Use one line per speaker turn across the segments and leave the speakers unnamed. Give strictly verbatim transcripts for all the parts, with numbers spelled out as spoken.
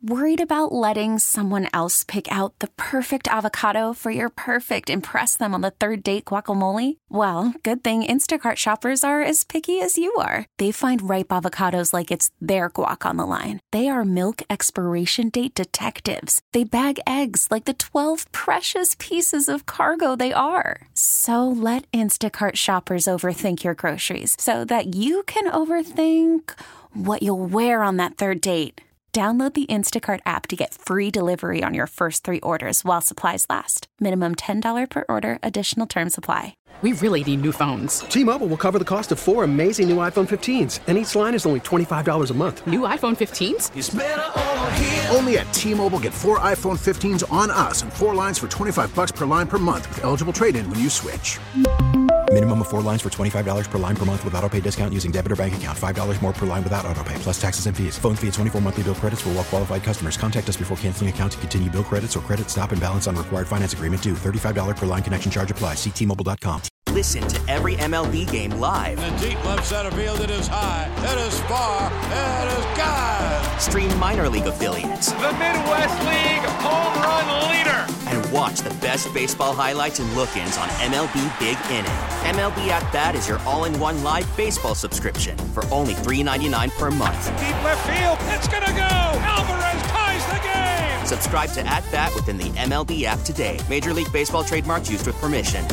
Worried about letting someone else pick out the perfect avocado for your perfect impress them on the third date guacamole? Well, good thing Instacart shoppers are as picky as you are. They find ripe avocados like it's their guac on the line. They are milk expiration date detectives. They bag eggs like the twelve precious pieces of cargo they are. So let Instacart shoppers overthink your groceries so that you can overthink what you'll wear on that third date. Download the Instacart app to get free delivery on your first three orders while supplies last. Minimum ten dollars per order. Additional terms apply.
We really need new phones.
T-Mobile will cover the cost of four amazing new iPhone fifteens, and each line is only twenty-five dollars a month.
New iPhone fifteens?
It's better over here.
Only at T-Mobile, get four iPhone fifteens on us and four lines for twenty-five dollars per line per month with eligible trade-in when you switch.
Minimum of four lines for twenty-five dollars per line per month with autopay discount using debit or bank account. five dollars more per line without autopay, plus taxes and fees. Phone fee at twenty-four monthly bill credits for well-qualified customers. Contact us before canceling account to continue bill credits or credit stop and balance on required finance agreement due. thirty-five dollars per line connection charge applies. See T Mobile dot com.
Listen to every M L B game live.
In the deep left center field, it is high, it is far, it is gone.
Stream minor league affiliates.
The Midwest League home run leader.
And watch the best baseball highlights and look-ins on M L B Big Inning. M L B At Bat is your all-in-one live baseball subscription for only three dollars and ninety-nine cents per month.
Deep left field, it's gonna go. Alvarez ties the game.
Subscribe to At Bat within the M L B app today. Major League Baseball trademarks used with permission.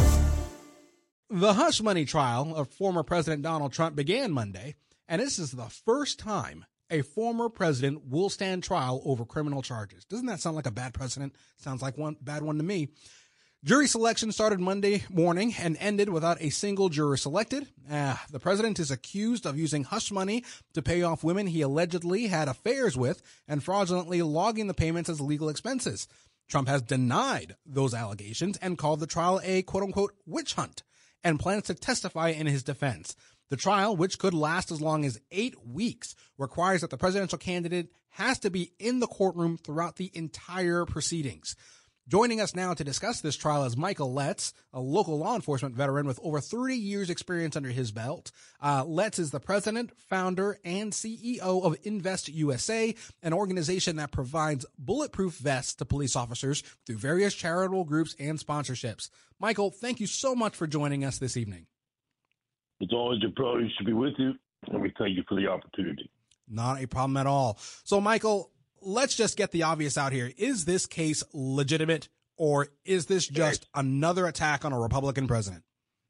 The hush money trial of former President Donald Trump began Monday, and this is the first time a former president will stand trial over criminal charges. Doesn't that sound like a bad precedent? Sounds like one bad one to me. Jury selection started Monday morning and ended without a single juror selected. Ah, the president is accused of using hush money to pay off women he allegedly had affairs with and fraudulently logging the payments as legal expenses. Trump has denied those allegations and called the trial a quote-unquote witch hunt and plans to testify in his defense. The trial, which could last as long as eight weeks, requires that the presidential candidate has to be in the courtroom throughout the entire proceedings. Joining us now to discuss this trial is Michael Letts, a local law enforcement veteran with over thirty years experience under his belt. Uh, Letts is the president, founder, and C E O of Invest U S A, an organization that provides bulletproof vests to police officers through various charitable groups and sponsorships. Michael, thank you so much for joining us this evening.
It's always a privilege to be with you, and we thank you for the opportunity.
Not a problem at all. So, Michael, let's just get the obvious out here. Is this case legitimate, or is this just another attack on a Republican president?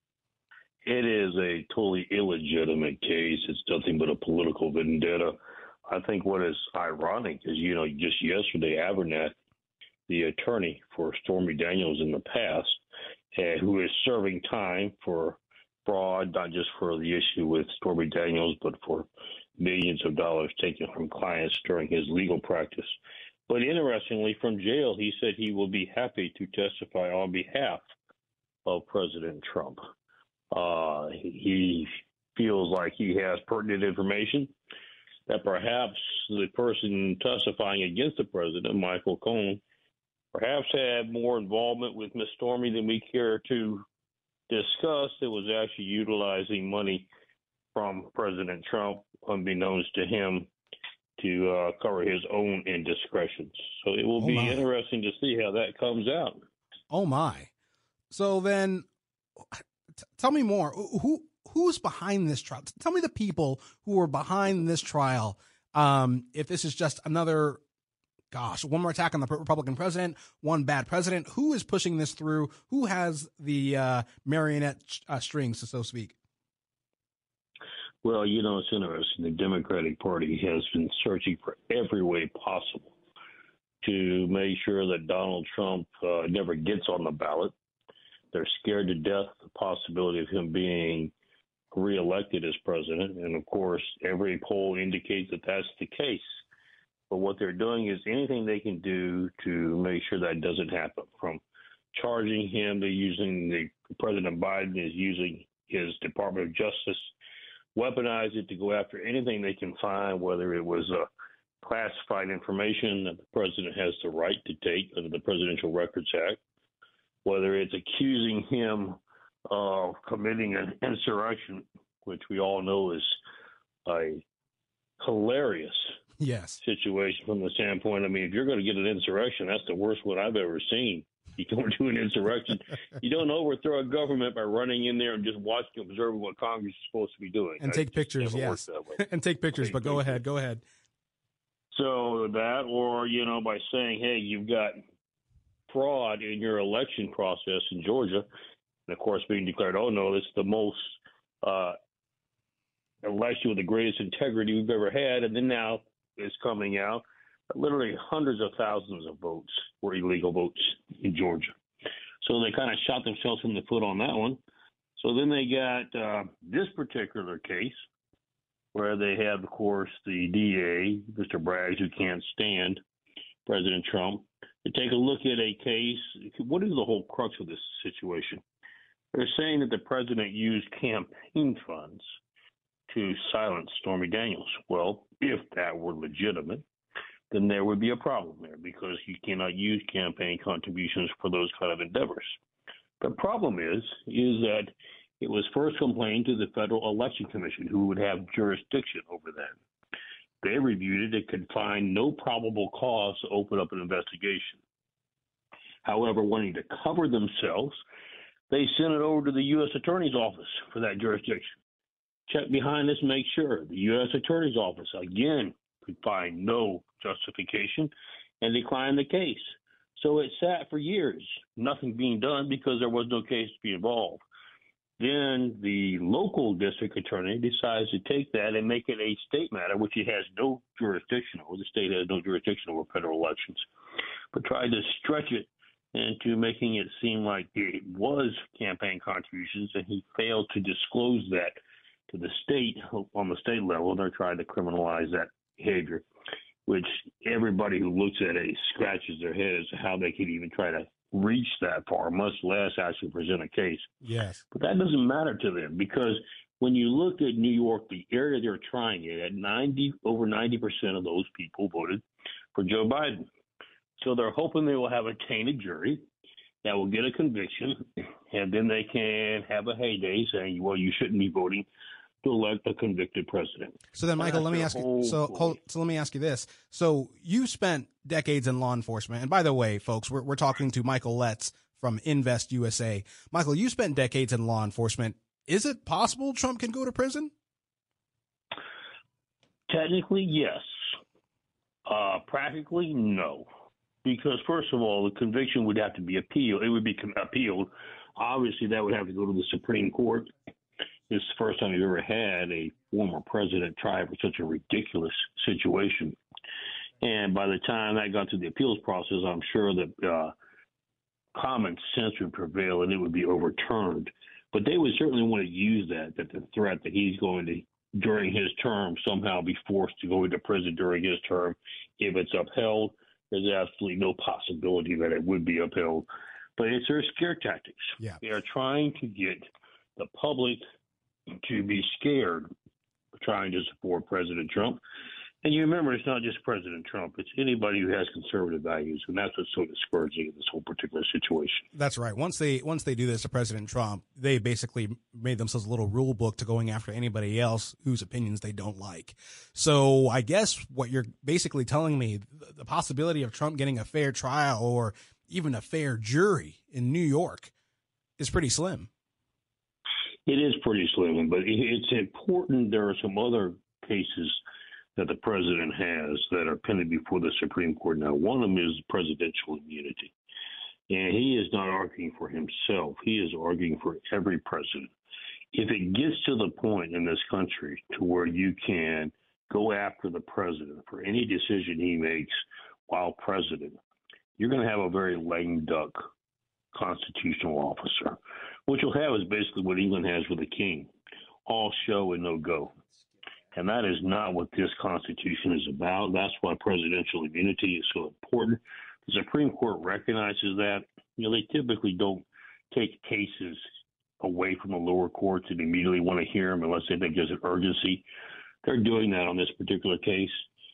It is a totally illegitimate case. It's nothing but a political vendetta. I think what is ironic is, you know, just yesterday, Abernathy, the attorney for Stormy Daniels in the past, uh, who is serving time for fraud, not just for the issue with Stormy Daniels, but for millions of dollars taken from clients during his legal practice. But interestingly, from jail, he said he will be happy to testify on behalf of President Trump. Uh, he feels like he has pertinent information that perhaps the person testifying against the president, Michael Cohen, perhaps had more involvement with Miz Stormy than we care to discuss. It was actually utilizing money from President Trump, unbeknownst to him, to uh, cover his own indiscretions. So it will oh be my. interesting to see how that comes out.
Oh, my. So then t- tell me more. Who Who's behind this trial? Tell me the people who are behind this trial. Um, if this is just another, gosh, one more attack on the Republican president, one bad president, who is pushing this through? Who has the uh, marionette uh, strings, so to speak?
Well, you know, it's interesting. The Democratic Party has been searching for every way possible to make sure that Donald Trump uh, never gets on the ballot. They're scared to death of the possibility of him being reelected as president. And, of course, every poll indicates that that's the case. But what they're doing is anything they can do to make sure that doesn't happen, from charging him to using the President Biden is using his Department of Justice, weaponize it to go after anything they can find, whether it was uh, classified information that the president has the right to take under the Presidential Records Act, whether it's accusing him of committing an insurrection, which we all know is a hilarious
yes.
situation from the standpoint. I mean, if you're going to get an insurrection, that's the worst one I've ever seen. You don't do an insurrection. You don't overthrow a government by running in there and just watching, observing what Congress is supposed to be doing.
And take pictures, yes. and take pictures, but go ahead, go ahead.
So that, or, you know, by saying, hey, you've got fraud in your election process in Georgia, and of course being declared, oh, no, this is the most uh, election with the greatest integrity we've ever had, and then now it's coming out. Literally hundreds of thousands of votes were illegal votes in Georgia. So they kind of shot themselves in the foot on that one. So then they got uh, this particular case where they have, of course, the D A, Mister Braggs, who can't stand President Trump, to take a look at a case. What is the whole crux of this situation? They're saying that the president used campaign funds to silence Stormy Daniels. Well, if that were legitimate, then there would be a problem there because you cannot use campaign contributions for those kind of endeavors. The problem is, is that it was first complained to the Federal Election Commission, who would have jurisdiction over that. They reviewed it and could find no probable cause to open up an investigation. However, wanting to cover themselves, they sent it over to the U S Attorney's Office for that jurisdiction. Check behind this, make sure. The U S Attorney's Office, again, could find no justification and declined the case. So it sat for years, nothing being done because there was no case to be involved. Then the local district attorney decides to take that and make it a state matter, which he has no jurisdiction over. The state has no jurisdiction over federal elections, but tried to stretch it into making it seem like it was campaign contributions, and he failed to disclose that to the state on the state level, and they're trying to criminalize that behavior, which everybody who looks at it scratches their head as to how they could even try to reach that far, much less actually present a case.
Yes.
But that doesn't matter to them because when you look at New York, the area they're trying it at, ninety over ninety percent of those people voted for Joe Biden. So they're hoping they will have a tainted jury that will get a conviction, and then they can have a heyday saying, well, you shouldn't be voting to elect a convicted president.
So then, Michael, let me ask you. So, hold, so let me ask you this. So you spent decades in law enforcement, and by the way, folks, we're we're talking to Michael Letts from Invest U S A. Michael, you spent decades in law enforcement. Is it possible Trump can go to prison?
Technically, yes. Uh, practically, no. Because first of all, the conviction would have to be appealed. It would be appealed. Obviously, that would have to go to the Supreme Court. It's the first time you've ever had a former president tried for such a ridiculous situation. And by the time that got to the appeals process, I'm sure that uh, common sense would prevail and it would be overturned. But they would certainly want to use that, that the threat that he's going to, during his term, somehow be forced to go into prison during his term. If it's upheld, there's absolutely no possibility that it would be upheld. But it's their scare tactics.
Yeah.
They are trying to get the public to be scared of trying to support President Trump. And you remember, it's not just President Trump. It's anybody who has conservative values, and that's what's so discouraging in this whole particular situation.
That's right. Once they once they do this to President Trump, they basically made themselves a little rule book to going after anybody else whose opinions they don't like. So I guess what you're basically telling me, the possibility of Trump getting a fair trial or even a fair jury in New York is pretty slim.
It is pretty slim, but it's important. There are some other cases that the president has that are pending before the Supreme Court now. One of them is presidential immunity. And he is not arguing for himself. He is arguing for every president. If it gets to the point in this country to where you can go after the president for any decision he makes while president, you're going to have a very lame duck constitutional officer. What you'll have is basically what England has with the king, all show and no go. And that is not what this Constitution is about. That's why presidential immunity is so important. The Supreme Court recognizes that. You know, they typically don't take cases away from the lower courts and immediately want to hear them unless they think there's an urgency. They're doing that on this particular case.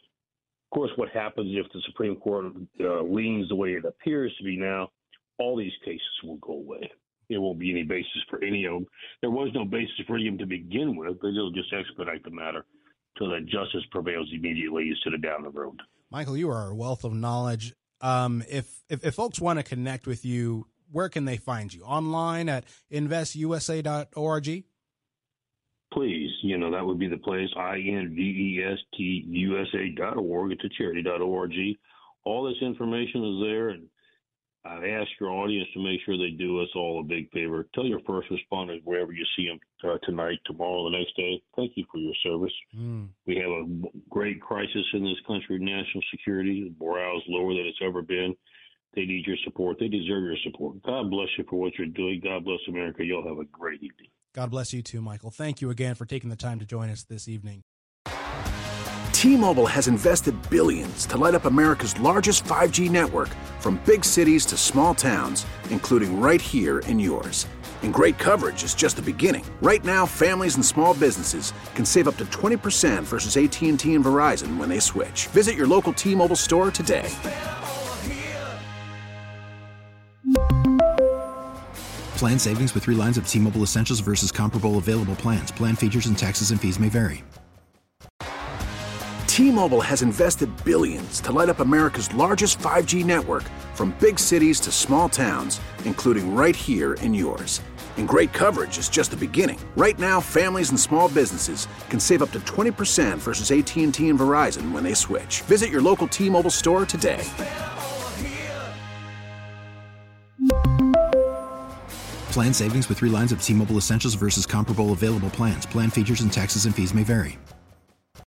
Of course, what happens if the Supreme Court uh, leans the way it appears to be now, all these cases will go away. There won't be any basis for any of them. There was no basis for any of them to begin with, but it'll just expedite the matter. so that justice prevails immediately instead of down the road.
Michael, you are a wealth of knowledge. Um, if, if if folks want to connect with you, where can they find you? Online at invest u s a dot org?
Please, you know, that would be the place, I N V E S T U S A dot org. It's a charity dot org. All this information is there, and I ask your audience to make sure they do us all a big favor. Tell your first responders wherever you see them uh, tonight, tomorrow, the next day. Thank you for your service. Mm. We have a great crisis in this country, national security. Morale is lower than it's ever been. They need your support. They deserve your support. God bless you for what you're doing. God bless America. You'll have a great evening.
God bless you too, Michael. Thank you again for taking the time to join us this evening.
T-Mobile has invested billions to light up America's largest five G network, from big cities to small towns, including right here in yours. And great coverage is just the beginning. Right now, families and small businesses can save up to twenty percent versus A T and T and Verizon when they switch. Visit your local T-Mobile store today.
Plan savings with three lines of T-Mobile Essentials versus comparable available plans. Plan features and taxes and fees may vary.
T-Mobile has invested billions to light up America's largest five G network, from big cities to small towns, including right here in yours. And great coverage is just the beginning. Right now, families and small businesses can save up to twenty percent versus A T and T and Verizon when they switch. Visit your local T-Mobile store today.
Plan savings with three lines of T-Mobile Essentials versus comparable available plans. Plan features and taxes and fees may vary.